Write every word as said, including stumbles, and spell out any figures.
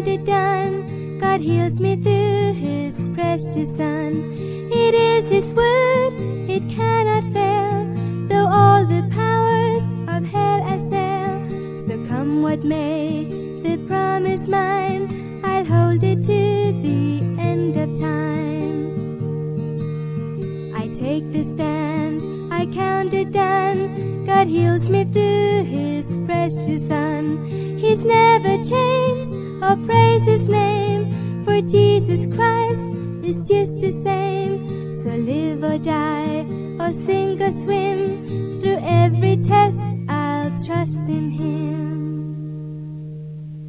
count it done. God heals me through His precious Son. It is His word, it cannot fail, though all the powers of hell assail. So come what may, the promise mine, I'll hold it to the end of time. I take the stand, I count it done. God heals me through His precious Son. He's never changed, oh praise His name, for Jesus Christ is just the same. So live or die, or sink or swim, through every test I'll trust in Him.